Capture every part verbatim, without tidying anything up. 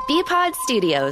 B-Pod Studios.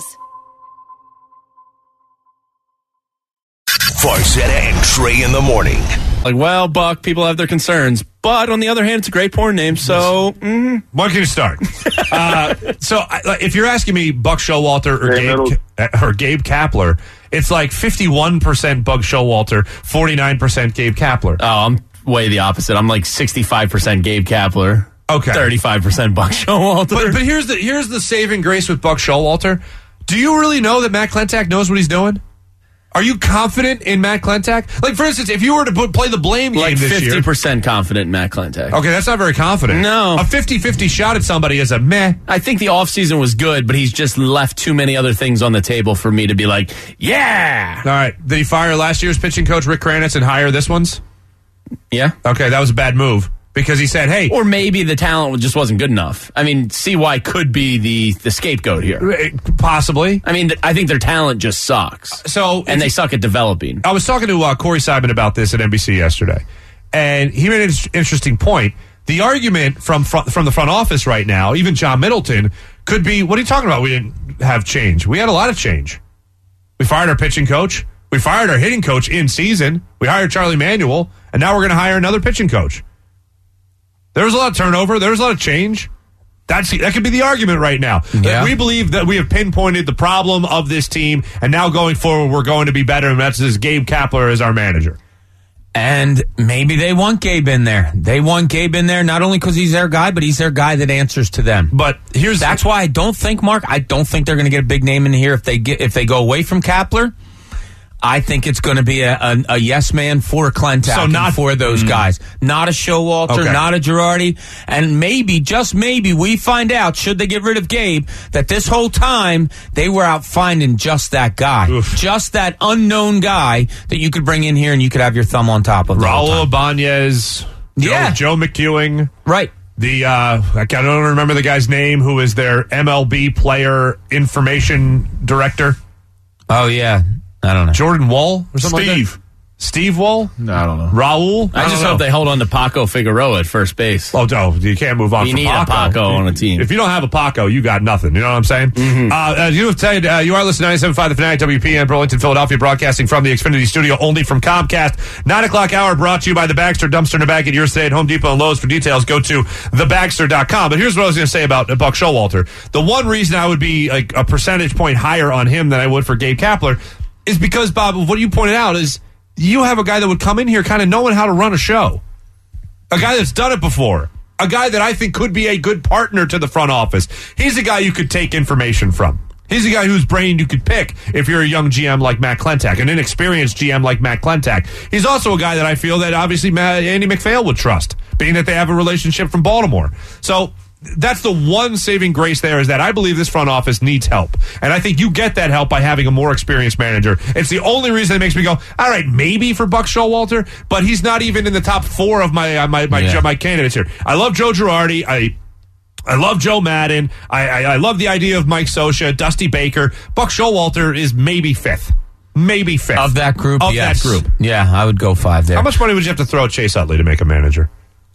Farzetta and Trey in the morning. Like, well, Buck, people have their concerns. But on the other hand, it's a great porn name, so... Mm. When can you start? uh, so I, if you're asking me Buck Showalter or Gabe, or Gabe Kapler, it's like fifty-one percent Buck Showalter, forty-nine percent Gabe Kapler. Oh, I'm way the opposite. I'm like sixty-five percent Gabe Kapler. Okay. thirty-five percent Buck Showalter. But, but here's the here's the saving grace with Buck Showalter. Do you really know that Matt Klentak knows what he's doing? Are you confident in Matt Klentak? Like, for instance, if you were to put, play the blame game like this year... fifty percent confident in Matt Klentak. Okay, that's not very confident. No. A fifty-fifty shot at somebody is a meh. I think the offseason was good, but he's just left too many other things on the table for me to be like, yeah! All right. Did he fire last year's pitching coach, Rick Kranitz, and hire this one's? Yeah. Okay, that was a bad move. Because he said, hey... Or maybe the talent just wasn't good enough. I mean, C Y could be the, the scapegoat here. Possibly. I mean, I think their talent just sucks. So, And they suck at developing. I was talking to uh, Corey Simon about this at N B C yesterday. And he made an interesting point. The argument from front, from the front office right now, even John Middleton, could be, what are you talking about? We didn't have change. We had a lot of change. We fired our pitching coach. We fired our hitting coach in season. We hired Charlie Manuel. And now we're going to hire another pitching coach. There was a lot of turnover. There was a lot of change. That's that could be the argument right now. Yeah. That we believe that we have pinpointed the problem of this team, and now going forward, we're going to be better, and that's this Gabe Kapler as our manager. And maybe they want Gabe in there. They want Gabe in there not only because he's their guy, but he's their guy that answers to them. But here's that's the- why I don't think, Mark, I don't think they're going to get a big name in here if they get if they go away from Kapler. I think it's going to be a, a, a yes man for Klentak so not, and for those mm. guys. Not a Showalter, okay. not a Girardi. And maybe, just maybe, we find out, should they get rid of Gabe, that this whole time they were out finding just that guy. Oof. Just that unknown guy that you could bring in here and you could have your thumb on top of. Raul Ibanez, yeah. Joe, Joe McEwing. Right. The uh, I don't remember the guy's name who is their M L B player information director. Oh, yeah. I don't know. Jordan Wall or something Steve. like that? Steve Wall? No, I don't know. Raul? I, I just hope know. they hold on to Paco Figueroa at first base. Oh, no, you can't move on you from need Paco. a Paco on a team. If you don't have a Paco, you got nothing. You know what I'm saying? Mm-hmm. Uh, as you have said, uh, you are listening to ninety-seven point five The Fanatic, W P N, Burlington, Philadelphia, broadcasting from the Xfinity studio only from Comcast. nine o'clock hour brought to you by the Bagster Dumpster in the Bag at your stay at Home Depot and Lowe's. For details, go to the bagster dot com. But here's what I was going to say about uh, Buck Showalter. The one reason I would be like, a percentage point higher on him than I would for Gabe Kapler is because, Bob, what you pointed out is you have a guy that would come in here kind of knowing how to run a show. A guy that's done it before. A guy that I think could be a good partner to the front office. He's a guy you could take information from. He's a guy whose brain you could pick if you're a young G M like Matt Klentak, an inexperienced G M like Matt Klentak. He's also a guy that I feel that obviously Matt, Andy McPhail would trust, being that they have a relationship from Baltimore. So that's the one saving grace there, is that I believe this front office needs help. And I think you get that help by having a more experienced manager. It's the only reason that makes me go, all right, maybe for Buck Showalter, but he's not even in the top four of my uh, my my, yeah. my candidates here. I love Joe Girardi. I I love Joe Madden. I, I, I love the idea of Mike Scioscia, Dusty Baker. Buck Showalter is maybe fifth. Maybe fifth. Of that group, Of yes. that group. Yeah, I would go five there. How much money would you have to throw at Chase Utley to make a manager?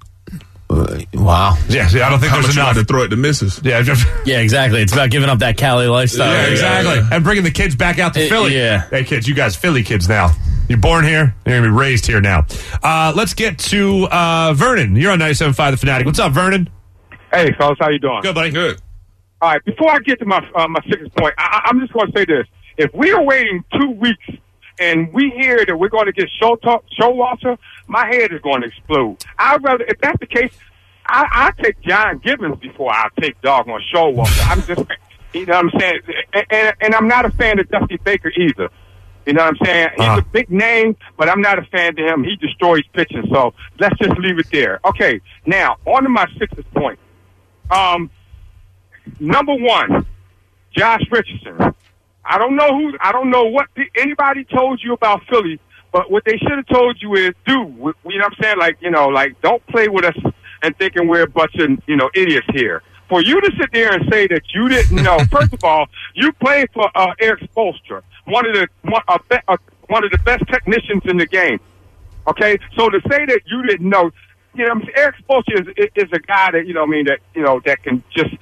Uh, wow. Yeah, see, I don't think How there's much enough you to throw at the missus. Yeah, just, yeah, exactly. It's about giving up that Cali lifestyle. yeah, exactly. Yeah, yeah. And bringing the kids back out to It, Philly. yeah. Hey, kids, you guys Philly kids now. You're born here. You're going to be raised here now. Uh, let's get to uh, Vernon. You're on ninety-seven point five The Fanatic. What's up, Vernon? Hey, fellas, how you doing? Good, buddy. Good. All right, before I get to my uh, my sixth point, I, I'm just going to say this. If we are waiting two weeks and we hear that we're going to get show talk, Showalter, my head is going to explode. I'd rather, if that's the case, I, I take John Gibbons before I take doggone Showalter. I'm just, you know what I'm saying? And, and, and I'm not a fan of Dusty Baker either. You know what I'm saying? He's uh-huh. a big name, but I'm not a fan of him. He destroys pitching, so let's just leave it there. Okay, now, on to my sixth point. Um, number one, Josh Richardson. I don't know who, I don't know what the, anybody told you about Philly, but what they should have told you is, do, you know what I'm saying? Like, you know, like, don't play with us and thinking we're a bunch of, you know, idiots here. For you to sit there and say that you didn't know, first of all, you played for uh, Eric Spoelstra, one of the one, uh, be, uh, one of the best technicians in the game. Okay, so to say that you didn't know, you know, Eric Spoelstra is, is a guy that, you know, I mean, that, you know, that can just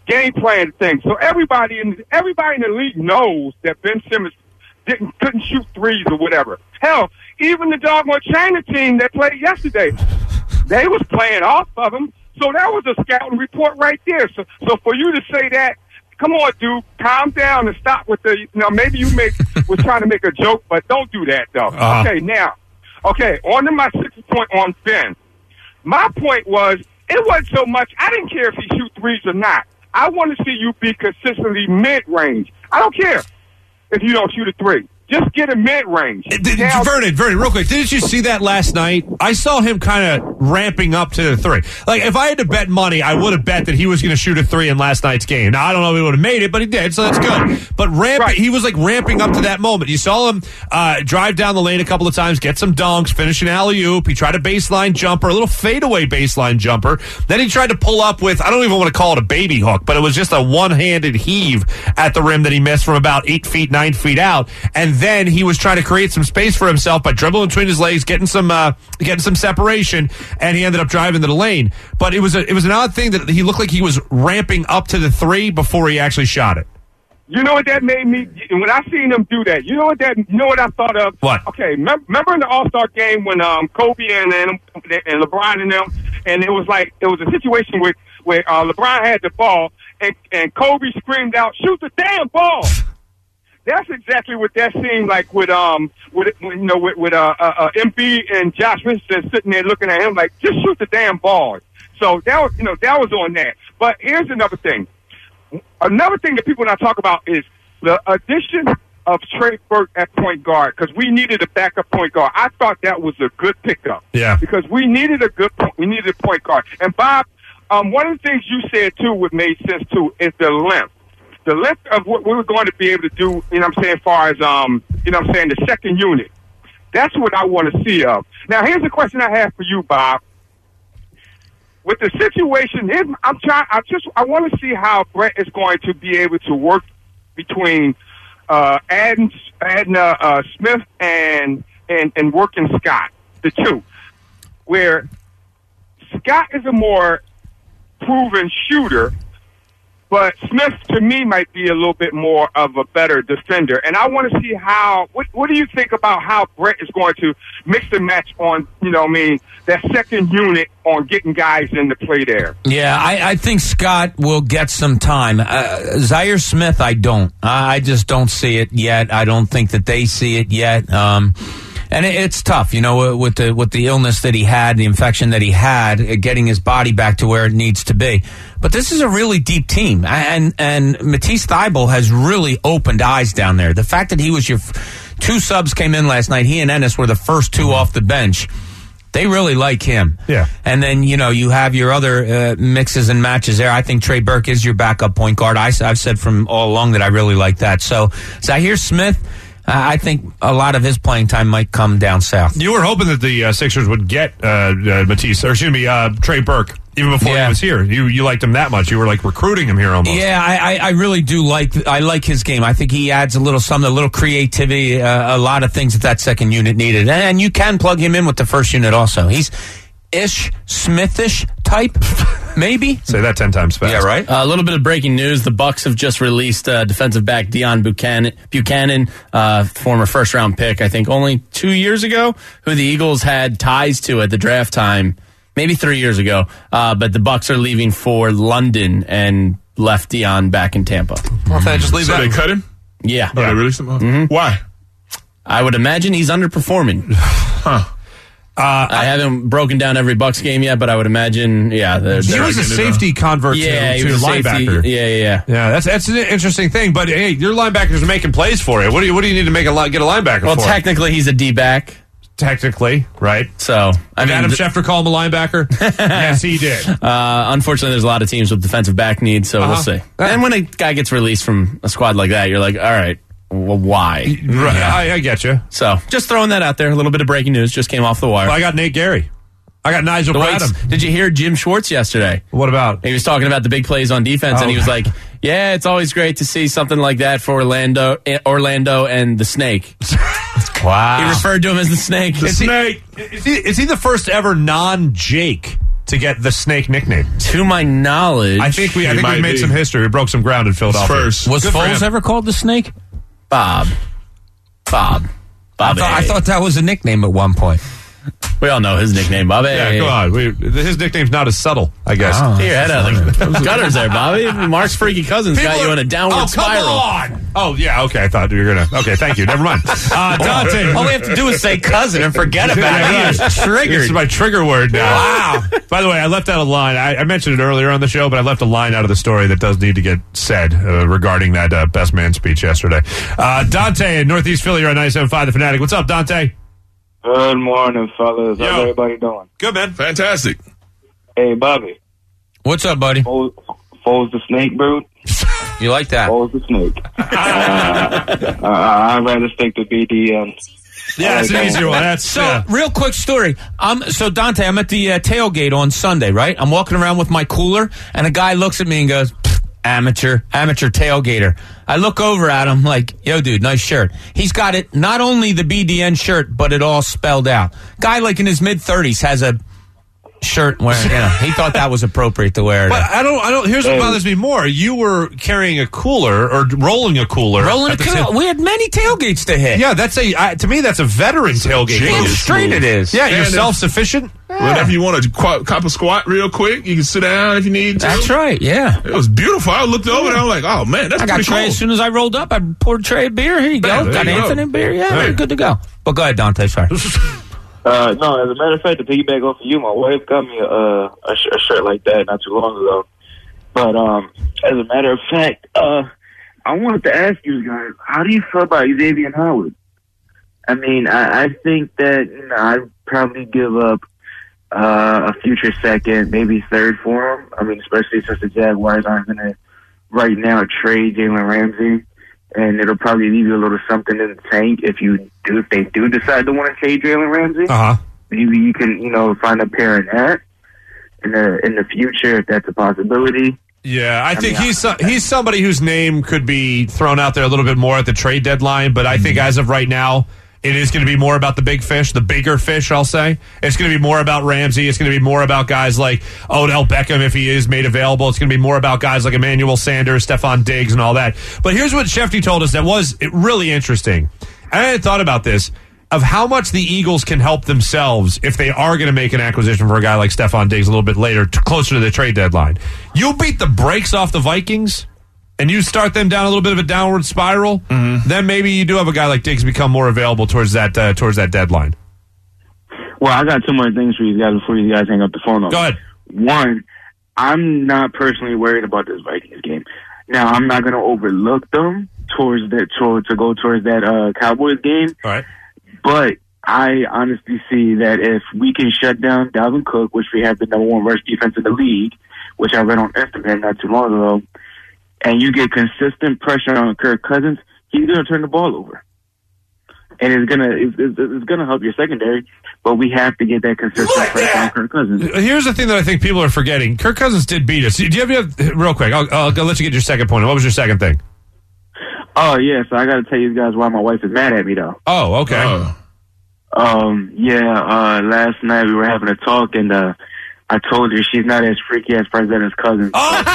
game plan thing. So everybody in everybody in the league knows that Ben Simmons didn't couldn't shoot threes or whatever. Hell, even the doggone China team that played yesterday, they was playing off of him. So that was a scouting report right there. So, so for you to say that, come on, dude, calm down and stop with the. You know, maybe you make was trying to make a joke, but don't do that though. Uh-huh. Okay, now, okay, on to my sixth point on Ben. My point was it wasn't so much. I didn't care if he shoot threes or not. I want to see you be consistently mid range. I don't care if you don't shoot a three. Just get a mid-range. Did, Now, Vernon, Vernon, real quick, didn't you see that last night? I saw him kind of ramping up to the three. Like, if I had to bet money, I would have bet that he was going to shoot a three in last night's game. Now, I don't know if he would have made it, but he did, so that's good. But ramp, Right. he was, like, ramping up to that moment. You saw him uh, drive down the lane a couple of times, get some dunks, finish an alley-oop. He tried a baseline jumper, a little fadeaway baseline jumper. Then he tried to pull up with, I don't even want to call it a baby hook, but it was just a one-handed heave at the rim that he missed from about eight feet, nine feet out. And then he was trying to create some space for himself by dribbling between his legs, getting some uh, getting some separation, and he ended up driving to the lane. But it was a, it was an odd thing that he looked like he was ramping up to the three before he actually shot it. You know what that made me? When I seen him do that, you know what that? You know what I thought of? What? Okay, mem- remember in the All Star game when um, Kobe and and, and LeBron and them, and it was like it was a situation where where uh, LeBron had the ball and and Kobe screamed out, "Shoot the damn ball!" That's exactly what that seemed like with um with you know with, with uh, uh, uh M B and Josh Richardson sitting there looking at him like, just shoot the damn ball. So that was you know that was on that. But here's another thing. Another thing that people not talk about is the addition of Trey Burke at point guard, because we needed a backup point guard. I thought that was a good pickup. Yeah. Because we needed a good point, we needed a point guard. And Bob, um, one of the things you said too, what made sense too, is the length. The length of what we were going to be able to do, you know what I'm saying, as far as, um, you know what I'm saying, the second unit. That's what I want to see of. Now, here's a question I have for you, Bob. With the situation, I'm trying, I just, I want to see how Brett is going to be able to work between uh, adding, adding uh, uh, Smith and, and, and working Scott, the two, where Scott is a more proven shooter, but Smith, to me, might be a little bit more of a better defender. And I want to see how, what, what do you think about how Brett is going to mix and match on, you know what I mean, that second unit on getting guys into play there? Yeah, I, I think Scott will get some time. Uh, Zaire Smith, I don't. I just don't see it yet. I don't think that they see it yet. Um, and it, it's tough, you know, with the with the illness that he had, the infection that he had, uh, getting his body back to where it needs to be. But this is a really deep team, and and Matisse Thybulle has really opened eyes down there. The fact that he was your f- two subs came in last night. He and Ennis were the first two off the bench. They really like him. Yeah. And then, you know, you have your other uh, mixes and matches there. I think Trey Burke is your backup point guard. I, I've said from all along that I really like that. So, Zaire Smith, uh, I think a lot of his playing time might come down south. You were hoping that the uh, Sixers would get uh, uh, Matisse, or excuse me, uh, Trey Burke, even before Yeah. he was here. You you liked him that much. You were like recruiting him here almost. Yeah, I, I, I really do like I like his game. I think he adds a little something, a little creativity, uh, a lot of things that that second unit needed. And you can plug him in with the first unit also. He's Ish Smithish type, maybe. Say that ten times fast. Yeah, right. Uh, a little bit of breaking news. The Bucks have just released uh, defensive back Deion Buchanan, Buchanan uh, former first-round pick, I think only two years ago, who the Eagles had ties to at the draft time, maybe three years ago. Uh, but the Bucks are leaving for London and left Deion back in Tampa. Well, then just leave So that. they cut him? Yeah. Oh, they released him? Mm-hmm. Why? I would imagine he's underperforming. Huh. Uh, I haven't broken down every Bucks game yet, but I would imagine, yeah. They're, He they're was a getting it safety convert yeah, to, he to was a safety. linebacker. Yeah, yeah, yeah. Yeah, that's that's an interesting thing. But hey, your linebackers are making plays for you. What do you what do you need to make a li- get a linebacker Well, for? technically, he's a D-back. Technically, right? So, I Did mean, Adam th- Schefter call him a linebacker? Yes, he did. uh, unfortunately, there's a lot of teams with defensive back needs, so Uh-huh. we'll see. And when a guy gets released from a squad like that, you're like, all right, well, why? Right, I, I get you. So, just throwing that out there. A little bit of breaking news just came off the wire. Well, I got Nate Gary. I got Nigel The Bradham. weights- Did you hear Jim Schwartz yesterday? What about? He was talking about the big plays on defense, and he Oh. was like, yeah, it's always great to see something like that for Orlando, Orlando and the Snake. Wow. He referred to him as the Snake. Is he, is he is he the first ever non-Jake to get the Snake nickname? To my knowledge, I think we I He think we might made be. some history. We broke some ground in Philadelphia. first. Was Good for Foles him. ever called the Snake? Bob. Bob. I Bobby. thought, I thought that was a nickname at one point. We all know his nickname, Bobby. Yeah, come on. We, his nickname's not as subtle, I guess. Oh. Get your head out of the gutters there, Bobby. Mark's freaky cousins got you in a downward oh, spiral. Come on. Oh, yeah, okay. I thought you were going to. Okay, thank you. Never mind. Uh, Dante. All we have to do is say cousin and forget about it. He is This triggered. is my trigger word now. Wow. By the way, I left out a line. I, I mentioned it earlier on the show, but I left a line out of the story that does need to get said uh, regarding that uh, best man speech yesterday. Uh, Dante in Northeast Philly, you're on ninety-seven point five The Fanatic. What's up, Dante? Good morning, fellas. Yo. How's everybody doing? Good, man. Fantastic. Hey, Bobby. What's up, buddy? Foles, Foles the snake, brute. You like that? Foles the snake. uh, uh, I'd rather stick to B D N. Yeah, that's an easier one. That's So, yeah. real quick story. Um, so Dante, I'm at the uh, tailgate on Sunday, right? I'm walking around with my cooler, and a guy looks at me and goes, "Amateur, amateur tailgater." I look over at him like, "Yo, dude, nice shirt." He's got it, not only the B D N shirt, but it all spelled out. Guy like in his mid thirties has a shirt wearing. You know, he thought that was appropriate to wear. But I don't. I don't. Here's what bothers me more. You were carrying a cooler or rolling a cooler. Rolling a at the tail. tail- We had many tailgates to hit. Yeah, that's a I, to me that's a veteran tailgate. Damn move. straight it is. Yeah, you're And if- self sufficient. Whenever you want to qu- cop a squat real quick, you can sit down if you need to. That's right. Yeah. It was beautiful. I looked over and I was like, oh, man, that's I got pretty Trey cool. as soon as I rolled up. I poured a tray of beer. Here you go. Bam, there got you go. Anthony beer. Yeah, Right. we're good to go. But go ahead, Dante. Sorry. Uh, no, as a matter of fact, to piggyback off of you, my wife got me a, a, sh- a shirt like that not too long ago. But um, as a matter of fact, uh, I wanted to ask you guys, how do you feel about Xavier Howard? I mean, I, I think that you know, I'd probably give up uh, a future second, maybe third for him. I mean, especially since the Jaguars aren't going to right now trade Jalen Ramsey. And it'll probably leave you a little something in the tank if you do, if they do decide to want to trade Jalen Ramsey. Uh huh. Maybe you can, you know, find a pair in that in the in the future if that's a possibility. Yeah, I, I think mean, he's so, he's somebody whose name could be thrown out there a little bit more at the trade deadline. But I think as of right now, it is going to be more about the big fish, the bigger fish, I'll say. It's going to be more about Ramsey. It's going to be more about guys like Odell Beckham if he is made available. It's going to be more about guys like Emmanuel Sanders, Stephon Diggs, and all that. But here's what Shefty told us that was really interesting. I hadn't thought about this, of how much the Eagles can help themselves if they are going to make an acquisition for a guy like Stephon Diggs a little bit later, t- closer to the trade deadline. You beat the brakes off the Vikings, and you start them down a little bit of a downward spiral, mm-hmm. then maybe you do have a guy like Diggs become more available towards that uh, towards that deadline. Well, I got two more things for you guys before you guys hang up the phone on Go me. ahead. One, I'm not personally worried about this Vikings game. Now, I'm not going to overlook them towards that to, to go towards that uh, Cowboys game. All right. But I honestly see that if we can shut down Dalvin Cook, which we have the number one rush defense in the league, which I read on Instagram not too long ago, and you get consistent pressure on Kirk Cousins, he's going to turn the ball over. And it's going to it's, it's, it's going to help your secondary, but we have to get that consistent pressure on Kirk Cousins. Here's the thing that I think people are forgetting. Kirk Cousins did beat us. Do you have, real quick, I'll, I'll, I'll let you get your second point. What was your second thing? Oh, yeah, so I got to tell you guys why my wife is mad at me, though. Oh, okay. Oh. Um, yeah, uh, last night we were having a talk, and uh, I told her she's not as freaky as President's cousin. Oh!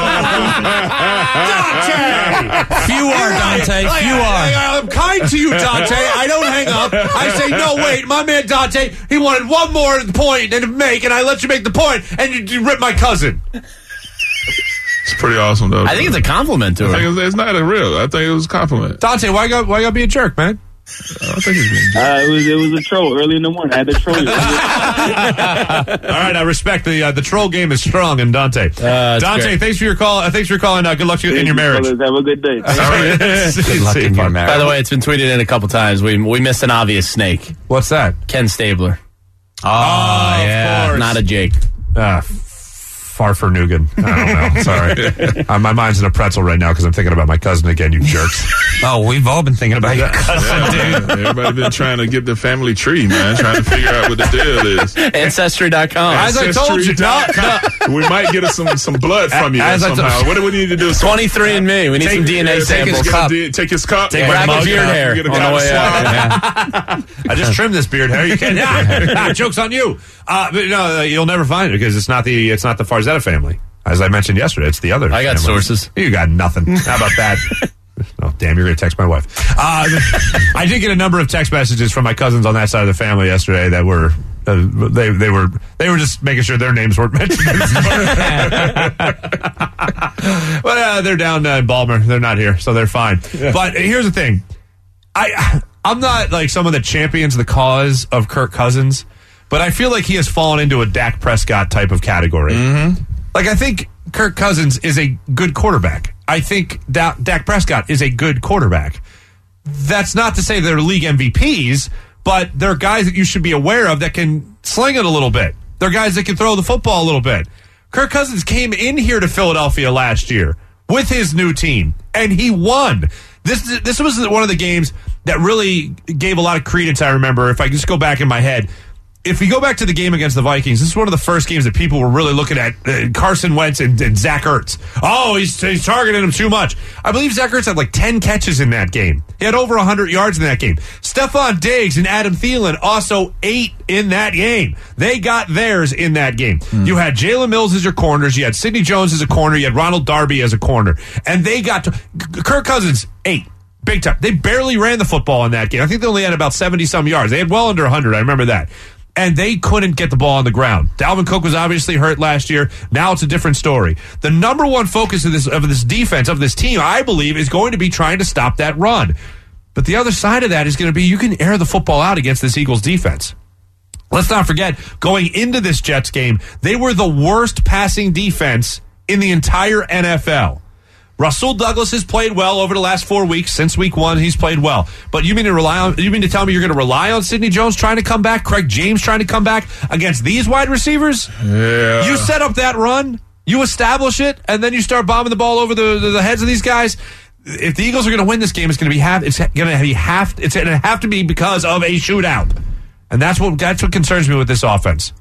Few are, Dante. Like, Few I, are. I, I'm kind to you, Dante. I don't hang up. I say, no, wait, my man Dante, he wanted one more point and to make, and I let you make the point, and you, you ripped my cousin. It's pretty awesome, though. I think it's a compliment to I her. think it's, it's not a real. I think it was a compliment. Dante, why you got why you got to be a jerk, man? I think it's being Uh, it was it was a troll early in the morning. I had to troll you. All right, I respect the uh, the troll game is strong in Dante. that's Dante, great. thanks for your call. Uh, thanks for calling. Uh, good luck to you in your marriage. Fellas, have a good day. All right. Good luck in your marriage. By the way, it's been tweeted in a couple times. We we missed an obvious snake. What's that? Ken Stabler. Oh, yeah. Of course. Not a Jake. Ah, Farfanugan. I don't know. Sorry. uh, my mind's in a pretzel right now because I'm thinking about my cousin again, you jerks. Oh, we've all been thinking about your cousin, Yeah, dude. everybody been trying to get the family tree, man, trying to figure out what the deal is. Ancestry dot com. As I told you, no, no. We might get us some, some blood from you As I somehow. told- What do we need to do? twenty-three and me. We need Take- some D N A yeah, take samples. his Cup. cup. Take his cup. Take Yeah, grab a beard cup. hair Get a on the cup way swab. out. Yeah. I just trimmed this beard hair. You can't. Yeah, joke's on you. Uh, but no, you'll never find it because it's not the it's not the Farzetta family. As I mentioned yesterday, it's the other. I got family. sources. You got nothing. How about that? Oh, damn, you're going to text my wife. Uh, I did get a number of text messages from my cousins on that side of the family yesterday that were, uh, they they were they were just making sure their names weren't mentioned. But uh, they're down uh, in Balmer. They're not here, so they're fine. Yeah. But here's the thing. I, I'm not like someone that champions the cause of Kirk Cousins, but I feel like he has fallen into a Dak Prescott type of category. Mm-hmm. Like, I think Kirk Cousins is a good quarterback. I think da- Dak Prescott is a good quarterback. That's not to say they're league M V Ps, but they're guys that you should be aware of that can sling it a little bit. They're guys that can throw the football a little bit. Kirk Cousins came in here to Philadelphia last year with his new team, and he won. This this was one of the games that really gave a lot of credence, I remember, if I just go back in my head. If we go back to the game against the Vikings, this is one of the first games that people were really looking at uh, Carson Wentz and, and Zach Ertz. Oh, he's, he's targeting him too much. I believe Zach Ertz had like ten catches in that game. He had over one hundred yards in that game. Stephon Diggs and Adam Thielen also eight in that game. They got theirs in that game. Mm. You had Jalen Mills as your corners. You had Sidney Jones as a corner. You had Ronald Darby as a corner. And they got to, Kirk Cousins, eight. Big time. They barely ran the football in that game. I think they only had about seventy-some yards. They had well under one hundred. I remember that. And they couldn't get the ball on the ground. Dalvin Cook was obviously hurt last year. Now it's a different story. The number one focus of this of this defense, of this team, I believe, is going to be trying to stop that run. But the other side of that is going to be you can air the football out against this Eagles defense. Let's not forget, going into this Jets game, they were the worst passing defense in the entire N F L. Rasul Douglas has played well over the last four weeks. Since week one, he's played well. But you mean to rely on? You mean to tell me you're going to rely on Sidney Jones trying to come back, Craig James trying to come back against these wide receivers? Yeah. You set up that run, you establish it, and then you start bombing the ball over the, the, the heads of these guys. If the Eagles are going to win this game, it's going to be half. It's going to be half. It's going to have to be because of a shootout, and that's what that's what concerns me with this offense.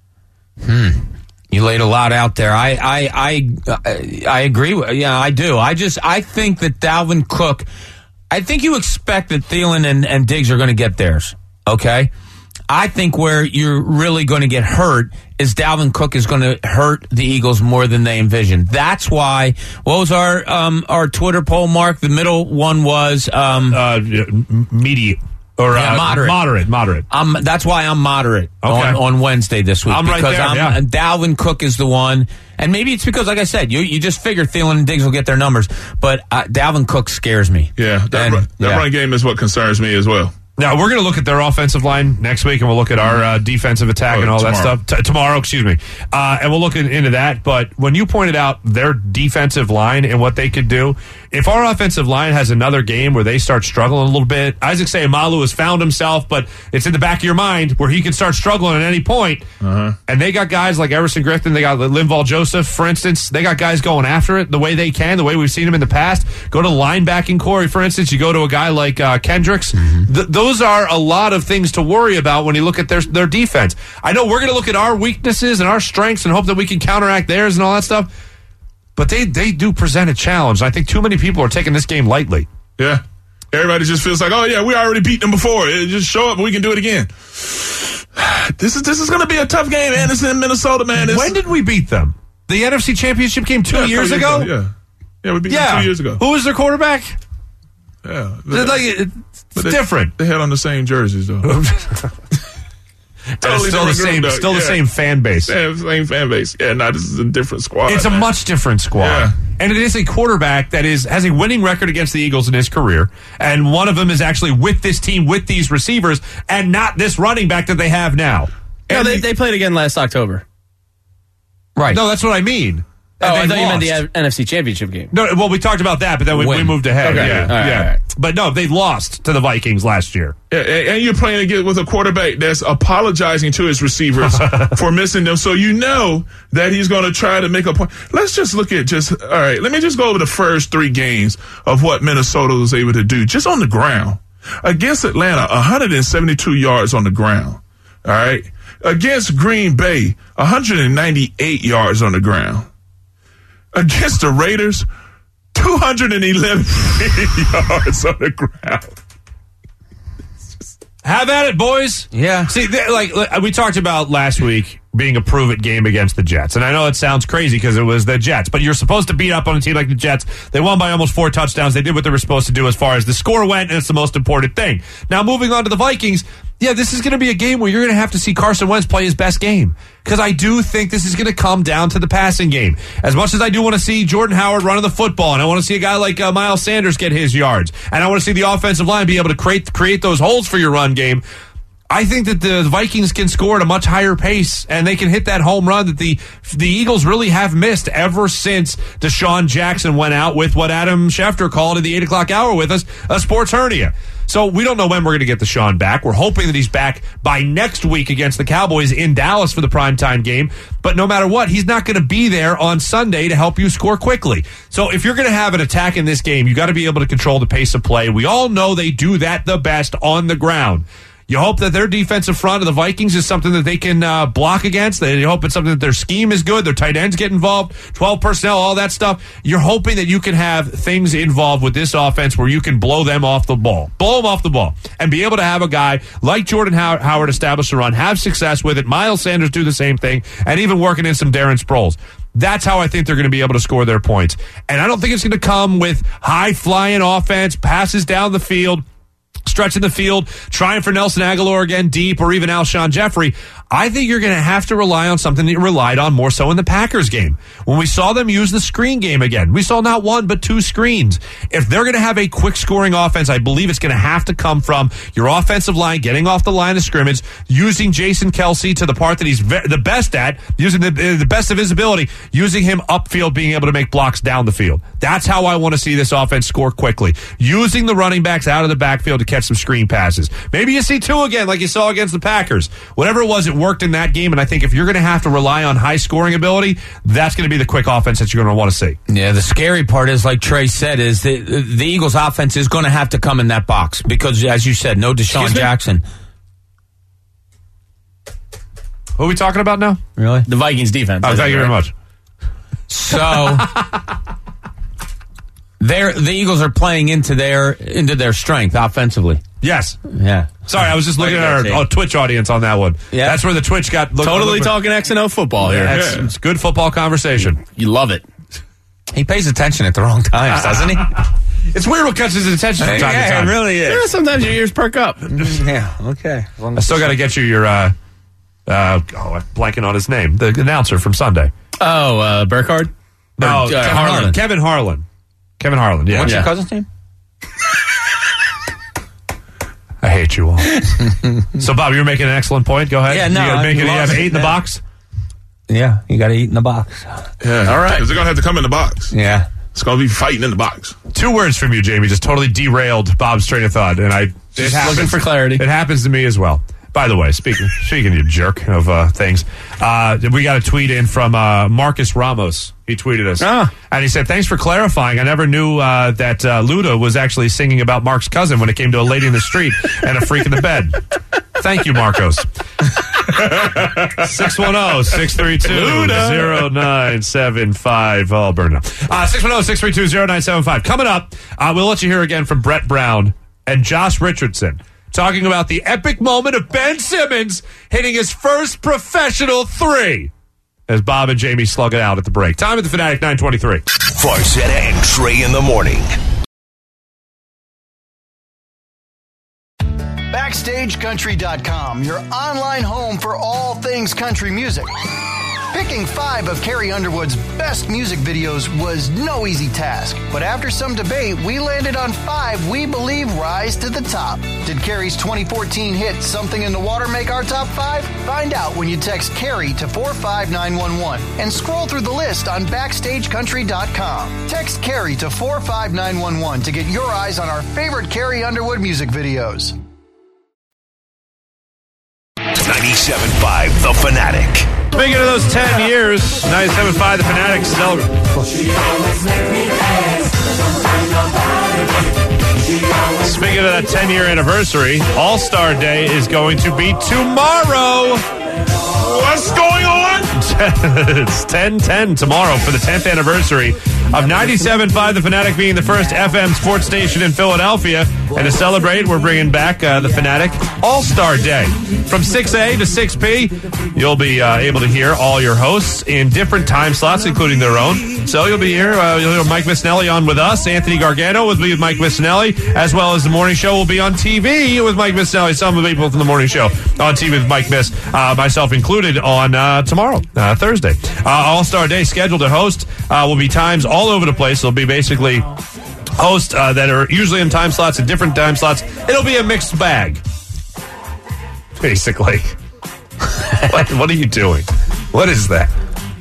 Hmm. You laid a lot out there. I, I, I, I agree with. Yeah, I do. I just, I think that Dalvin Cook. I think you expect that Thielen and, and Diggs are going to get theirs. Okay. I think where you're really going to get hurt is Dalvin Cook is going to hurt the Eagles more than they envisioned. That's why. What was our um, our Twitter poll, Mark? The middle one was um, uh, mediate. Or yeah, uh, moderate, moderate, moderate. Um, that's why I'm moderate okay. on, on Wednesday this week. I'm right because there, I'm, yeah. Dalvin Cook is the one, and maybe it's because, like I said, you you just figure Thielen and Diggs will get their numbers, but uh, Dalvin Cook scares me. Yeah, that, and, run, that yeah. run game is what concerns me as well. Now, we're going to look at their offensive line next week, and we'll look at our uh, defensive attack oh, and all tomorrow. that stuff. T- tomorrow, excuse me. Uh, and we'll look in, into that. But when you pointed out their defensive line and what they could do, if our offensive line has another game where they start struggling a little bit, Isaac Seumalo has found himself, but it's in the back of your mind where he can start struggling at any point. Uh-huh. And they got guys like Everson Griffin, they got Linval Joseph, for instance. They got guys going after it the way they can, the way we've seen them in the past. Go to linebacking Corey, for instance. You go to a guy like uh, Kendricks. Mm-hmm. Th- those are a lot of things to worry about when you look at their their defense. I know we're going to look at our weaknesses and our strengths and hope that we can counteract theirs and all that stuff. But they, they do present a challenge. I think too many people are taking this game lightly. Yeah. Everybody just feels like, oh, yeah, we already beat them before. It, just show up and we can do it again. This is this is going to be a tough game, man. It's in Minnesota, man. It's, when did we beat them? The N F C Championship game two yeah, years, years ago? ago? Yeah. Yeah, we beat yeah. them two years ago. Who was their quarterback? Yeah. It's, like, it's they, different. They had on the same jerseys, though. Totally still the same, group, still yeah. the same fan base. Yeah, same fan base. Yeah, no, this is a different squad. It's man. a much different squad, yeah. and it is a quarterback that is has a winning record against the Eagles in his career, and one of them is actually with this team with these receivers, and not this running back that they have now. No, And they, they played again last October. Right. No, that's what I mean. Oh, And I they thought you meant lost. the N F C Championship game. No, well, we talked about that, but then we, we Win. moved ahead. Okay. Yeah, All right, yeah. all right. But no, they lost to the Vikings last year. Yeah, and and you're playing again with a quarterback that's apologizing to his receivers for missing them. So you know that he's going to try to make a point. Let's just look at just, all right, let me just go over the first three games of what Minnesota was able to do just on the ground. Against Atlanta, one hundred seventy-two yards on the ground. All right. Against Green Bay, one hundred ninety-eight yards on the ground. Against the Raiders, two hundred eleven yards on the ground. Have at it, boys. Yeah. See, they, like like, we talked about last week being a prove-it game against the Jets. And I know it sounds crazy because it was the Jets, but you're supposed to beat up on a team like the Jets. They won by almost four touchdowns. They did what they were supposed to do as far as the score went, and it's the most important thing. Now, moving on to the Vikings, yeah, this is going to be a game where you're going to have to see Carson Wentz play his best game because I do think this is going to come down to the passing game. As much as I do want to see Jordan Howard running the football, and I want to see a guy like uh, Miles Sanders get his yards, and I want to see the offensive line be able to create create those holes for your run game, I think that the Vikings can score at a much higher pace, and they can hit that home run that the the Eagles really have missed ever since Deshaun Jackson went out with what Adam Schefter called at the eight o'clock hour with us, a sports hernia. So we don't know when we're going to get Deshaun back. We're hoping that he's back by next week against the Cowboys in Dallas for the primetime game. But no matter what, he's not going to be there on Sunday to help you score quickly. So if you're going to have an attack in this game, you got to be able to control the pace of play. We all know they do that the best on the ground. You hope that their defensive front of the Vikings is something that they can uh, block against. They hope it's something that their scheme is good. Their tight ends get involved, twelve personnel, all that stuff. You're hoping that you can have things involved with this offense where you can blow them off the ball, blow them off the ball, and be able to have a guy like Jordan Howard establish a run, have success with it. Miles Sanders do the same thing, and even working in some Darren Sproles. That's how I think they're going to be able to score their points. And I don't think it's going to come with high-flying offense, passes down the field, stretching the field, trying for Nelson Aguilar again deep, or even Alshon Jeffrey. I think you're going to have to rely on something that you relied on more so in the Packers game. When we saw them use the screen game again, we saw not one but two screens. If they're going to have a quick scoring offense, I believe it's going to have to come from your offensive line getting off the line of scrimmage, using Jason Kelce to the part that he's ve- the best at, using the, the best of his ability, using him upfield, being able to make blocks down the field. That's how I want to see this offense score quickly. Using the running backs out of the backfield to catch some screen passes. Maybe you see two again like you saw against the Packers. Whatever it was, it worked in that game, and I think if you're going to have to rely on high scoring ability, that's going to be the quick offense that you're going to want to see. Yeah, the scary part is, like Trey said, is that the Eagles' offense is going to have to come in that box because, as you said, no Deshaun Jackson. Who are we talking about now? Really? The Vikings defense. Oh, thank you very much. So they're, the Eagles are playing into their into their strength offensively. Yes. Yeah. Sorry, I was just looking at our, our Twitch audience on that one. Yeah. That's where the Twitch got... Look, Totally look, talking X and O football here. Yeah, it's, it's good football conversation. You love it. He pays attention at the wrong times, doesn't he? It's weird what catches his attention from time to Yeah, time. it really is. Yeah, sometimes your ears perk up. Yeah, okay. I still got to get you your... Uh, uh, oh, I'm blanking on his name. The announcer from Sunday. Oh, uh, Burkhardt? No, Or, uh, Kevin Harlan. Harlan. Kevin Harlan. Kevin Harlan, yeah. What's Yeah. your cousin's name? I hate you all. So, Bob, you're making an excellent point. Go ahead. Yeah, no, You, gotta I make it, you love have it. eight in the Yeah. box? Yeah, you got to eat in the box. Yeah. All right. Because they're going to have to come in the box. Yeah. It's going to be fighting in the box. Two words from you, Jamie, just totally derailed Bob's train of thought. And I... It Just happens. looking for clarity. It happens to me as well. By the way, speaking speaking you jerk of uh, things, uh, we got a tweet in from uh, Marcus Ramos. He tweeted us. Ah. And he said, thanks for clarifying. I never knew uh, that uh, Luda was actually singing about Mark's cousin when it came to a lady in the street and a freak in the bed. Thank you, Marcos. six one zero, six three two, zero nine seven five. Oh, burn it up. Uh, six one zero, six three two, zero nine seven five. Coming up, uh, we'll let you hear again from Brett Brown and Josh Richardson, talking about the epic moment of Ben Simmons hitting his first professional three as Bob and Jamie slug it out at the break. Time at the Fanatic nine twenty-three. Farcetta and Trey in the morning. Backstage Country dot com, your online home for all things country music. Picking five of Carrie Underwood's best music videos was no easy task, but after some debate, we landed on five we believe rise to the top. Did Carrie's twenty fourteen hit Something in the Water make our top five? Find out when you text Carrie to four five nine one one and scroll through the list on backstage country dot com. Text Carrie to four five nine one one to get your eyes on our favorite Carrie Underwood music videos. ninety-seven point five The Fanatic. Speaking of those ten years, ninety-seven point five The Fanatic celebrate. Speaking of that ten-year anniversary, All-Star Day is going to be tomorrow. What's going on? It's ten ten tomorrow for the tenth anniversary of ninety-seven point five The Fanatic being the first F M sports station in Philadelphia. And to celebrate, we're bringing back uh, the Fanatic All-Star Day. From six A to six P, you'll be uh, able to hear all your hosts in different time slots, including their own. So you'll be here. Uh, you'll hear Mike Missinelli on with us. Anthony Gargano will be with Mike Missinelli, as well as the morning show will be on T V with Mike Missinelli. Some of the people from the morning show on T V with Mike Miss, uh, myself included, on uh, tomorrow, uh, Thursday. Uh, All-Star Day scheduled to host uh, will be times all over the place. It'll be basically hosts uh, that are usually in time slots, at different time slots. It'll be a mixed bag, basically. what, what are you doing? What is that?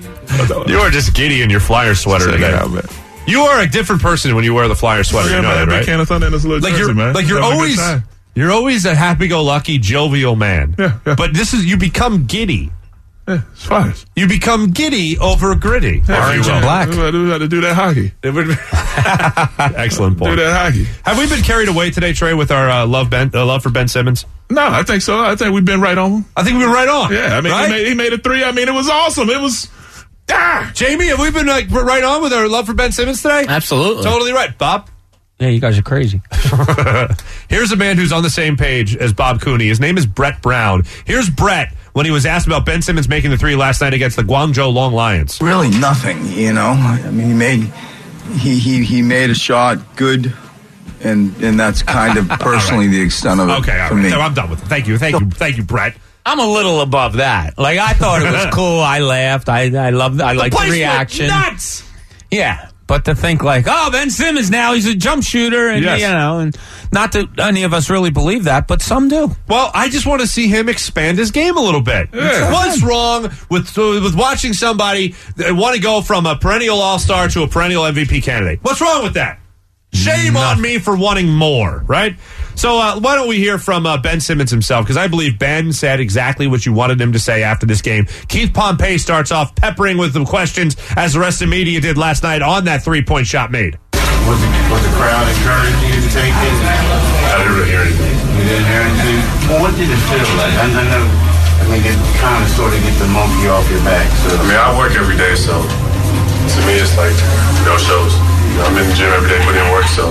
You are just giddy in your Flyer sweater today. Out, you are a different person when you wear the Flyer sweater. Yeah, you know man, that, right? Can of Thunder in this little like jersey, you're, man. like you're Having a always, good time. you're always a happy-go-lucky, jovial man. Yeah, yeah. But this is you become giddy. Yeah, it's fine. You become giddy over gritty. Yeah, Orange we and black. We got to, we got to do that hockey. It would excellent point. Do that hockey. Have we been carried away today, Trey, with our uh, love Ben, uh, love for Ben Simmons? No, I think so. I think we've been right on. I think we were right on. Yeah, I mean, right? he, made, he made a three. I mean, it was awesome. It was. Ah! Jamie, have we been like right on with our love for Ben Simmons today? Absolutely. Totally right. Bob? Yeah, you guys are crazy. Here's a man who's on the same page as Bob Cooney. His name is Brett Brown. Here's Brett when he was asked about Ben Simmons making the three last night against the Guangzhou Long Lions. Really nothing, you know. I mean, he made he he, he made a shot good, and and that's kind of personally right. the extent of it okay, all for right. me. No, I'm done with it. Thank you, thank you, thank you, Brett. I'm a little above that. Like, I thought it was cool. I laughed. I I loved. I liked the, the reaction. Nuts. Yeah, but to think like, oh, Ben Simmons now he's a jump shooter, and yes. you know, and not that any of us really believe that, but some do. Well, I just want to see him expand his game a little bit. Yeah. What's wrong with with watching somebody want to go from a perennial All-Star to a perennial M V P candidate? What's wrong with that? Shame on me for wanting more, right? So uh, why don't we hear from uh, Ben Simmons himself, because I believe Ben said exactly what you wanted him to say after this game. Keith Pompey starts off peppering with the questions, as the rest of the media did last night on that three-point shot made. Was the, was the crowd encouraging you to take it? I didn't really hear anything. You didn't hear anything? Well, what did it feel like? I, I know, I mean, it kind of sort of get the monkey off your back. So I mean, I work every day, so to me it's like no shows. You know, I'm in the gym every day putting in work, so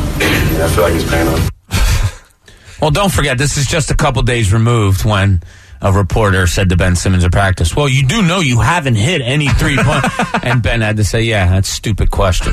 I feel like it's paying off. Well, don't forget, this is just a couple days removed when a reporter said to Ben Simmons at practice, well, you do know you haven't hit any three-point. And Ben had to say, yeah, that's a stupid question.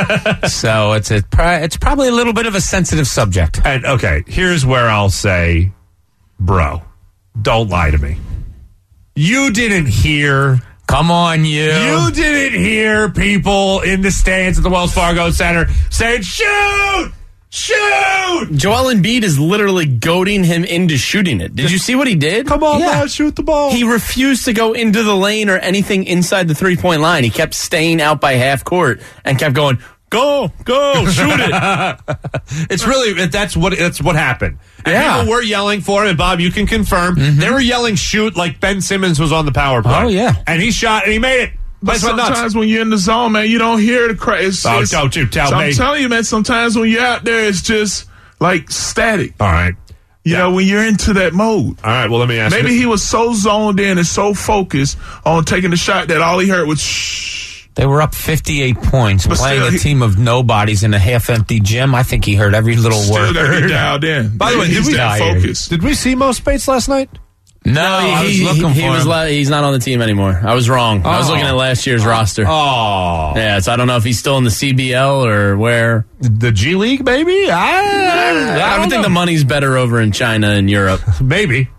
So it's a, it's probably a little bit of a sensitive subject. And okay, here's where I'll say, bro, don't lie to me. You didn't hear... Come on, you. You didn't hear people in the stands at the Wells Fargo Center saying, shoot! Shoot! Joel Embiid is literally goading him into shooting it. Did you see what he did? Come on, yeah. man, shoot the ball. He refused to go into the lane or anything inside the three-point line. He kept staying out by half court and kept going, go, go, shoot it. It's really, that's what that's what happened. And yeah. people were yelling for him, and Bob, you can confirm, mm-hmm. they were yelling shoot like Ben Simmons was on the power play. Oh, yeah. And he shot, and he made it. But sometimes when you're in the zone, man, you don't hear the crowd. Oh, don't you tell so me. I'm telling you, man, sometimes when you're out there, it's just like static. All right. You yeah. know, when you're into that mode. All right, well, let me ask Maybe you. he was so zoned in and so focused on taking the shot that all he heard was shh. They were up fifty-eight points, But playing still, a he, team of nobodies in a half-empty gym. I think he heard every little still word. Still got to be dialed in. By the way, he's did we, that focused. Did we see Mo Spates last night? No, no I was he, looking he, for he was him. la- he's not on the team anymore. I was wrong. Oh. I was looking at last year's oh. roster. Oh. Yeah, so I don't know if he's still in the C B L or where. The G League, maybe? I, I, I would think the money's better over in China and Europe. Maybe.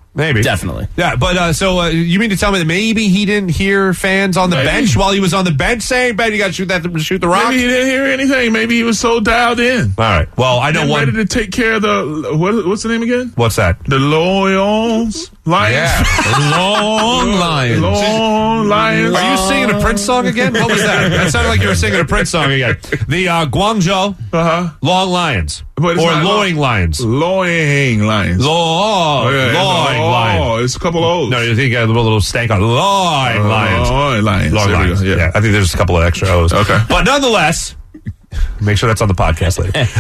Maybe. Definitely. Yeah, but uh, so uh, you mean to tell me that maybe he didn't hear fans on the Maybe. bench while he was on the bench saying, "Ben, you got to shoot that, shoot the rock"? Maybe he didn't hear anything. Maybe he was so dialed in. All right. Well, I know And one. ready to take care of the what, what's the name again? What's that? The Lions. Lions. Yeah. Long Lions. Long Lions. Are you singing a Prince song again? What was that? That sounded like you were singing a Prince song again. The uh, Guangzhou Uh-huh. Long Lions. But it's Or not Loing Lions. Loing Lions. Lo- Oh, yeah, it's a- Loing oh, Lions. it's a couple of O's. No, you think you got a little stank on Loing Lions. Loing Lions. Long There we Lions. go, Yeah. yeah. I think there's a couple of extra O's. Okay. But nonetheless, make sure that's on the podcast later.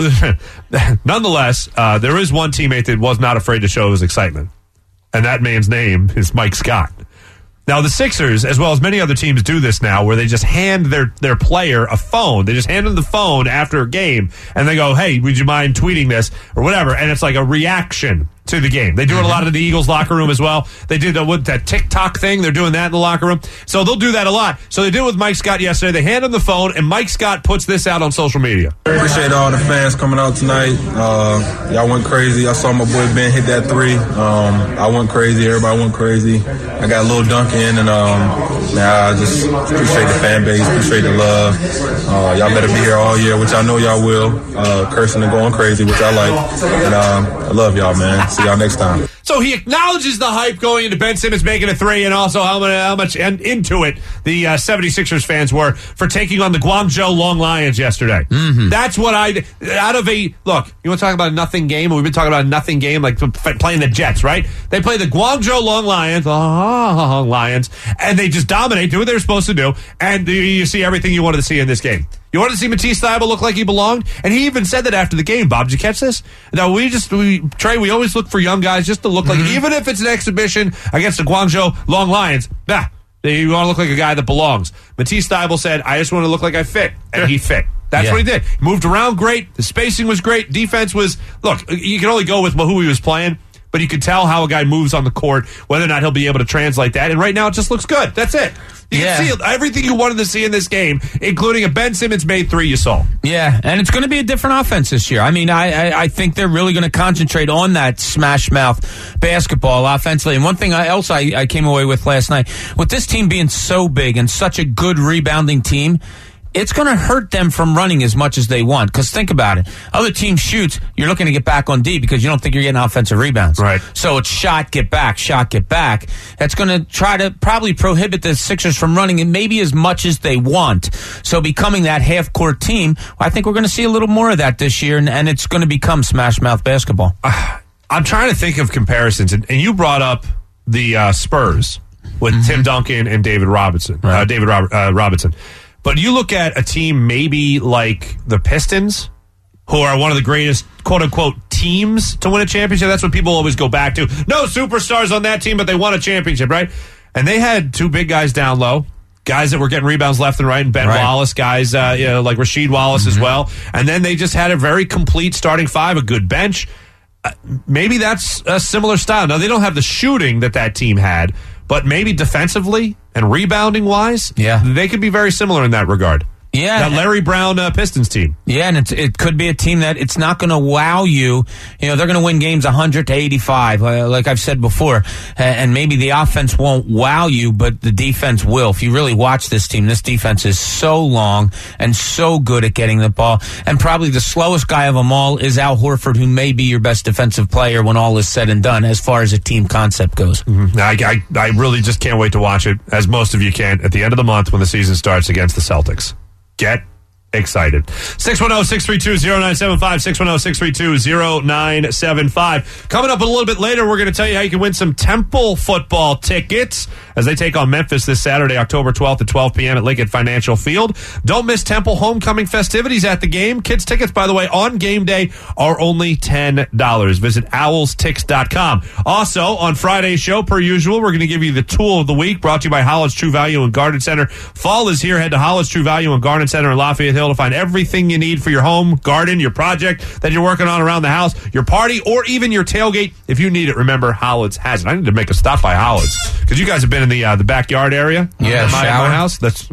uh, nonetheless, uh, there is one teammate that was not afraid to show his excitement. And that man's name is Mike Scott. Now, the Sixers, as well as many other teams, do this now where they just hand their, their player a phone. They just hand them the phone after a game, and they go, hey, would you mind tweeting this or whatever? And it's like a reaction to the game. They do it a lot in the Eagles locker room as well. They did the, with that TikTok thing. They're doing that in the locker room. So they'll do that a lot. So they did it with Mike Scott yesterday. They hand him the phone, and Mike Scott puts this out on social media. Appreciate all the fans coming out tonight. Uh, y'all went crazy. I saw my boy Ben hit that three. Um, I went crazy. Everybody went crazy. I got a little dunk in, and um, now I just appreciate the fan base, appreciate the love. Uh, y'all better be here all year, which I know y'all will. Uh, cursing and going crazy, which I like. And um, I love y'all, man. See y'all next time. So he acknowledges the hype going into Ben Simmons making a three, and also how much, how much and into it the uh, seventy-sixers fans were for taking on the Guangzhou Long Lions yesterday. Mm-hmm. That's what I, out of a, look, you want to talk about a nothing game? We've been talking about a nothing game, like playing the Jets, right? They play the Guangzhou Long Lions, uh, Lions, and they just dominate, do what they're supposed to do, and you see everything you wanted to see in this game. You wanted to see Matisse Thybulle look like he belonged? And he even said that after the game. Bob, did you catch this? Now, we just, we, Trey, we always look for young guys just to look mm-hmm. like, even if it's an exhibition against the Guangzhou Long Lions, nah, you want to look like a guy that belongs. Matisse Thybulle said, I just want to look like I fit. And yeah. he fit. That's yeah. what he did. He moved around great. The spacing was great. Defense was, look, you can only go with who he was playing. But you can tell how a guy moves on the court, whether or not he'll be able to translate that. And right now, it just looks good. That's it. You yeah. can see everything you wanted to see in this game, including a Ben Simmons made three you saw. Yeah, and it's going to be a different offense this year. I mean, I, I, I think they're really going to concentrate on that smash mouth basketball offensively. And one thing I, else I, I came away with last night, with this team being so big and such a good rebounding team, it's going to hurt them from running as much as they want. Because think about it. Other team shoots, you're looking to get back on D because you don't think you're getting offensive rebounds. Right. So it's shot, get back, shot, get back. That's going to try to probably prohibit the Sixers from running and maybe as much as they want. So becoming that half-court team, I think we're going to see a little more of that this year, and, and it's going to become smash-mouth basketball. Uh, I'm trying to think of comparisons, and, and you brought up the uh, Spurs with mm-hmm. Tim Duncan and David Robinson. Right. Uh, David Rob- uh, Robinson. But you look at a team maybe like the Pistons, who are one of the greatest, quote-unquote, teams to win a championship. That's what people always go back to. No superstars on that team, but they won a championship, right? And they had two big guys down low, guys that were getting rebounds left and right, and Ben right. Wallace, guys uh, you know, like Rasheed Wallace mm-hmm. as well. And then they just had a very complete starting five, a good bench. Uh, maybe that's a similar style. Now, they don't have the shooting that that team had, but maybe defensively and rebounding wise, yeah. they could be very similar in that regard. Yeah, that Larry Brown uh, Pistons team. Yeah, and it's, it could be a team that it's not going to wow you. You know, they're going to win games one hundred to eighty-five, uh, like I've said before. Uh, and maybe the offense won't wow you, but the defense will. If you really watch this team, this defense is so long and so good at getting the ball. And probably the slowest guy of them all is Al Horford, who may be your best defensive player when all is said and done, as far as a team concept goes. Mm-hmm. I, I, I really just can't wait to watch it, as most of you can, at the end of the month when the season starts against the Celtics. Get excited. six one zero, six three two, zero nine seven five, six one zero, six three two, zero nine seven five. Coming up a little bit later, we're going to tell you how you can win some Temple football tickets as they take on Memphis this Saturday, October twelfth at twelve p.m. at Lincoln Financial Field. Don't miss Temple homecoming festivities at the game. Kids tickets, by the way, on game day are only ten dollars. Visit owls tix dot com. Also, on Friday's show, per usual, we're going to give you the tool of the week, brought to you by Holland's True Value and Garden Center. Fall is here. Head to Holland's True Value and Garden Center in Lafayette Hill to find everything you need for your home, garden, your project that you're working on around the house, your party, or even your tailgate. If you need it, remember, Holland's has it. I need to make a stop by Holland's because you guys have been in the uh, the backyard area. Yeah, at my, shower. my house. That's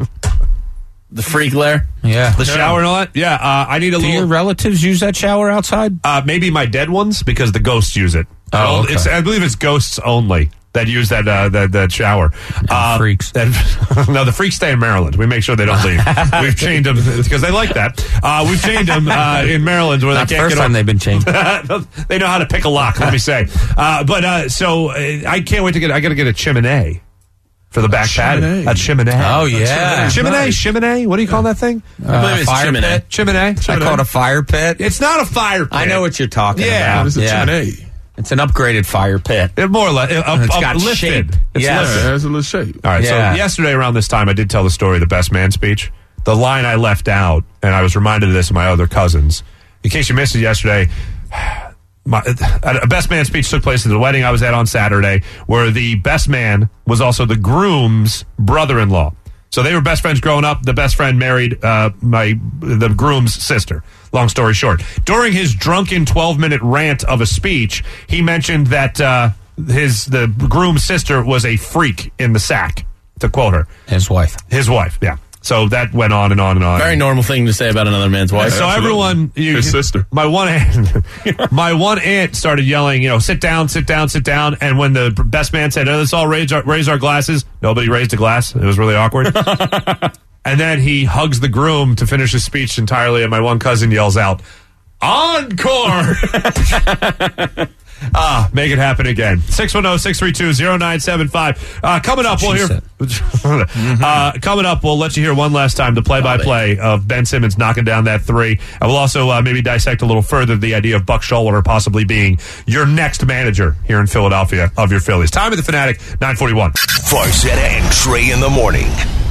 the freak lair. Yeah, the shower and all that. Yeah, uh, I need a Do little. Do your relatives use that shower outside? Uh, maybe my dead ones because the ghosts use it. Oh, Well, okay. it's, I believe it's ghosts only that use that uh, that, that shower. Uh, freaks. That, no, the freaks stay in Maryland. We make sure they don't leave. We've chained them because they like that. Uh, we've chained them uh, in Maryland where Not they the can't first get time on. they've been chained. They know how to pick a lock. Let me say. Uh, but uh, so uh, I can't wait to get. I got to get a chimney for the back patio. chimney. A chimney. Oh, yeah. Chimney, Nice. chimney. What do you call that thing? I believe it's fire chimney. pit. Chimney. I call it a fire pit. It's not a fire pit. I know what you're talking Yeah. about. It's a yeah. chimney. It's an upgraded fire pit. It more or less. Up, It's got uplifted. shape. It's Yes. lifted. Yeah, it has a little shape. All right. Yeah. So yesterday around this time, I did tell the story of the best man speech. The line I left out, and I was reminded of this of my other cousins. In case you missed it yesterday, my, a best man speech took place at the wedding I was at on Saturday, where the best man was also the groom's brother-in-law. So they were best friends growing up. The best friend married uh, my the groom's sister. Long story short, during his drunken twelve-minute rant of a speech, he mentioned that uh, his the groom's sister was a freak in the sack. To quote her, His wife. his wife. Yeah. So that went on and on and on. Very normal thing to say about another man's wife. So Absolutely. everyone, you, His sister. my one aunt, my one aunt started yelling, you know, sit down, sit down, sit down. And when the best man said, oh, let's all raise our, raise our glasses, nobody raised a glass. It was really awkward. And then he hugs the groom to finish his speech entirely. And my one cousin yells out, encore! Ah, make it happen again. six one zero, six three two, zero nine seven five. Uh, coming up, we'll hear. uh, coming up, we'll let you hear one last time the play-by-play of Ben Simmons knocking down that three. And we'll also uh, maybe dissect a little further the idea of Buck Showalter possibly being your next manager here in Philadelphia of your Phillies. Time of the Fanatic, nine forty-one. Farzetta and Trey in the morning.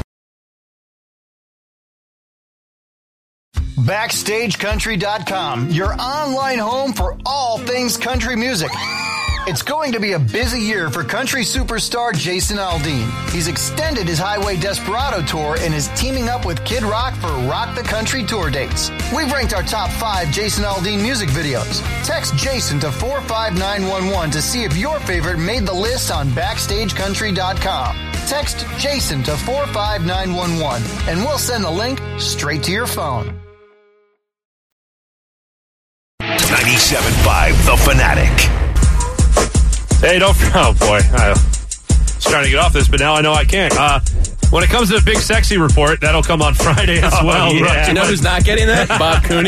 Backstage Country dot com, your online home for all things country music. It's going to be a busy year for country superstar Jason Aldean. He's extended his Highway Desperado tour and is teaming up with Kid Rock for Rock the Country tour dates. We've ranked our top five Jason Aldean music videos. Text Jason to four five nine one one to see if your favorite made the list on Backstage Country dot com. Text Jason to four five nine one one and we'll send the link straight to your phone. ninety-seven point five The Fanatic. Hey, don't. Oh, boy. I was trying to get off this, but now I know I can't. Uh, when it comes to the Big Sexy Report, that'll come on Friday as Oh, well. yeah. Brought to You know by- who's not getting that? Bob Cooney.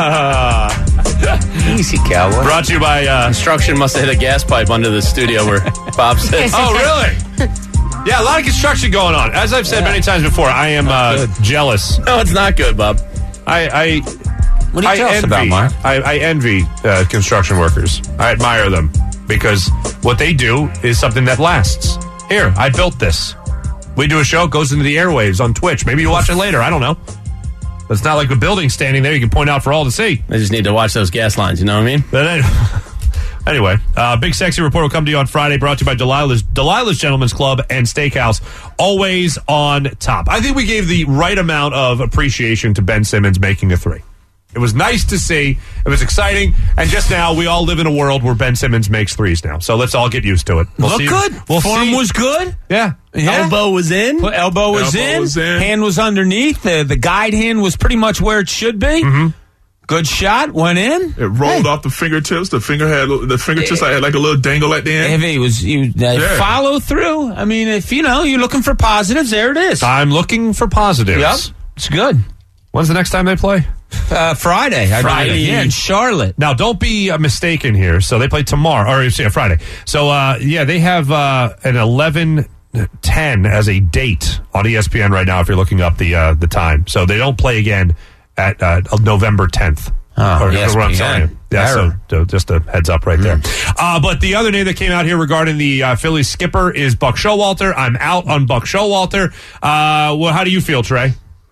Easy, cowboy. Brought to you by. Uh, Construction must have hit a gas pipe under the studio where Bob sits. oh, really? Yeah, a lot of construction going on. As I've said many times before, I am uh, jealous. No, it's not good, Bob. I. I What do you I tell us envy, about, Mark? I, I envy uh, construction workers. I admire them because what they do is something that lasts. Here, I built this. We do a show, it goes into the airwaves on Twitch. Maybe you watch it later. I don't know. But it's not like a building standing there you can point out for all to see. I just need to watch those gas lines, you know what I mean? But anyway, anyway uh, Big Sexy Report will come to you on Friday, brought to you by Delilah's, Delilah's Gentlemen's Club and Steakhouse, always on top. I think we gave the right amount of appreciation to Ben Simmons making a three. It was nice to see. It was exciting. And just now, we all live in a world where Ben Simmons makes threes now. So let's all get used to it. We'll Look see. good. We'll Form see. was good. Yeah. Yeah. Elbow was in. Put- Elbow, was, Elbow in. was in. Hand was underneath. The the guide hand was pretty much where it should be. Mm-hmm. Good shot. Went in. It rolled off the fingertips. The finger had the fingertips had like a little dangle at the end. If he was, you uh, Yeah. follow through. I mean, if you know you're looking for positives, there it is. I'm looking for positives. Yep, it's good. When's the next time they play? Uh, Friday, I Friday. believe. Yeah, in Charlotte. Now, don't be uh, mistaken here. So they play tomorrow, or yeah, Friday. So, uh, yeah, they have uh, an eleven ten as a date on E S P N right now if you're looking up the uh, the time. So they don't play again at uh, November tenth. Oh, Or- E S P N. what I'm telling you. Yeah, so, so just a heads up right there. Uh, but the other name that came out here regarding the uh, Phillies skipper is Buck Showalter. I'm out on Buck Showalter. Uh, well, how do you feel, Trey?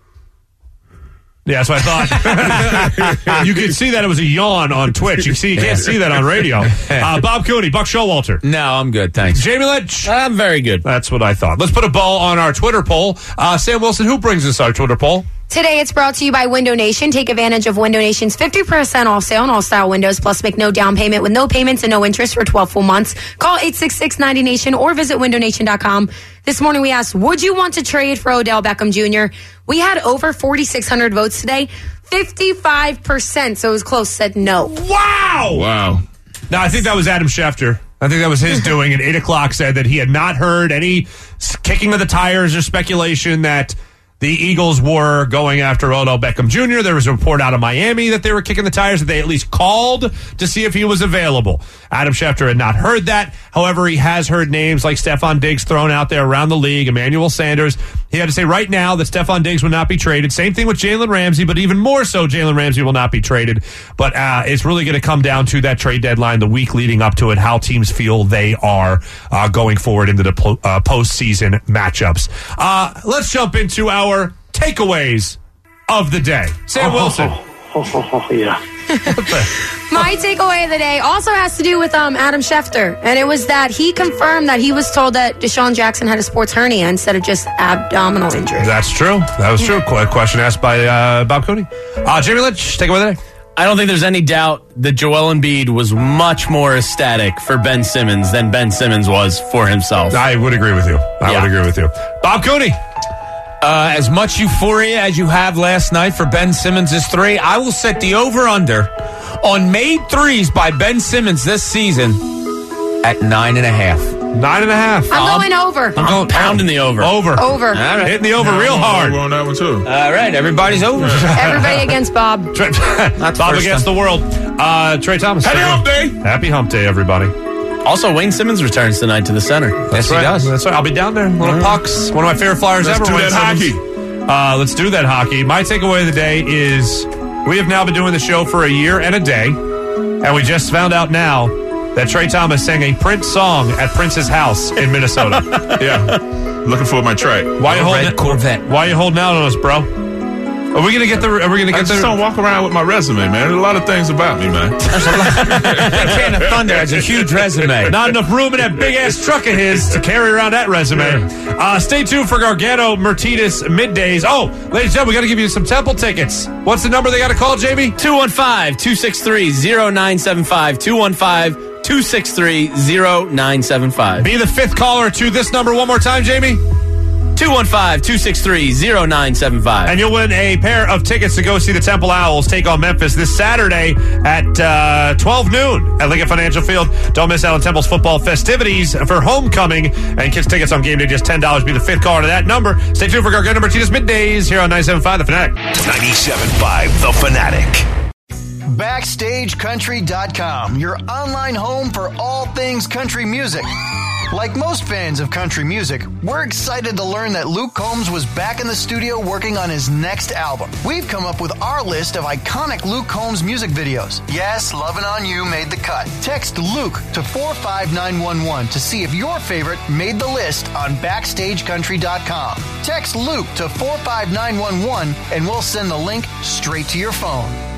Yeah, that's what I thought. You could see that it was a yawn on Twitch. You see, you can't see that on radio. Uh, Bob Cooney, Buck Showalter. No, I'm good, thanks. Jamie Lynch. I'm very good. That's what I thought. Let's put a bow on our Twitter poll. Uh, Sam Wilson, who brings us our Twitter poll? Today, it's brought to you by Window Nation. Take advantage of Window Nation's fifty percent off sale on all style windows, plus make no down payment with no payments and no interest for twelve full months. Call eight six six, nine zero nation or visit window nation dot com. This morning, we asked, would you want to trade for Odell Beckham Junior? We had over forty-six hundred votes today. fifty-five percent, so it was close, said no. Wow! Wow. No, I think that was Adam Schefter. I think that was his doing. At eight o'clock said that he had not heard any kicking of the tires or speculation that the Eagles were going after Odell Beckham Junior There was a report out of Miami that they were kicking the tires, that they at least called to see if he was available. Adam Schefter had not heard that. However, he has heard names like Stephon Diggs thrown out there around the league, Emmanuel Sanders. He had to say right now that Stephon Diggs will not be traded. Same thing with Jalen Ramsey, but even more so, Jalen Ramsey will not be traded. But uh, it's really going to come down to that trade deadline, the week leading up to it, how teams feel they are uh, going forward into the po- uh, postseason matchups. Uh, let's jump into our takeaways of the day. Sam Wilson. Oh, oh, oh, oh, yeah. My takeaway of the day also has to do with um, Adam Schefter, and it was that he confirmed that he was told that Deshaun Jackson had a sports hernia instead of just abdominal injury. That's true. That was true. Qu- question asked by uh, Bob Cooney. Uh, Jamie Lynch, take it away today. I don't think there's any doubt that Joel Embiid was much more ecstatic for Ben Simmons than Ben Simmons was for himself. I would agree with you. I Yeah. would agree with you. Bob Cooney. Uh, as much euphoria as you have last night for Ben Simmons' three, I will set the over-under on made threes by Ben Simmons this season at nine and a half. Nine and a half. I'm going over. I'm going pounding the over. Over. Over. All right. Hitting the over real hard. We're on that one, too. All right, everybody's over. Everybody against Bob. Trey, Not the Bob first against time. the world. Uh, Trey Thomas. Happy hump day. Happy hump day, everybody. Also, Wayne Simmons returns tonight to the center. Yes, he right. does. That's right. I'll be down there. Little pucks. One of my favorite flyers Let's ever. do Wayne that Simmons. hockey. Uh, let's do that hockey. My takeaway of the day is we have now been doing the show for a year and a day, and we just found out now that Trey Thomas sang a Prince song at Prince's house in Minnesota. Yeah. Looking for my track. Why you holding Red Corvette. Why you holding out on us, bro? Are we gonna get the? Are we gonna I get just the? don't walk around with my resume, man. There's a lot of things about me, man. That can of Thunder has a huge resume. Not enough room in that big ass truck of his to carry around that resume. Uh, stay tuned for Gargano Martinez middays. Oh, ladies and gentlemen, we got to give you some Temple tickets. What's the number they got to call, J B? two one five, two six three, zero nine seven five. two one five, two six three, zero nine seven five. Be the fifth caller to this number one more time, Jamie. two one five, two six three, zero nine seven five. And you'll win a pair of tickets to go see the Temple Owls take on Memphis this Saturday at uh, twelve noon at Lincoln Financial Field. Don't miss out on Temple's football festivities for homecoming. And kids tickets on game day, just ten dollars. Be the fifth caller to that number. Stay tuned for Gargano Martinez middays here on ninety-seven point five The Fanatic. ninety-seven point five The Fanatic. Backstage Country dot com, your online home for all things country music. Like most fans of country music, we're excited to learn that Luke Combs was back in the studio working on his next album. We've come up with our list of iconic Luke Combs music videos. Yes, Lovin' On You made the cut. Text Luke to four five nine one one to see if your favorite made the list on Backstage Country dot com. Text Luke to four five nine one one and we'll send the link straight to your phone.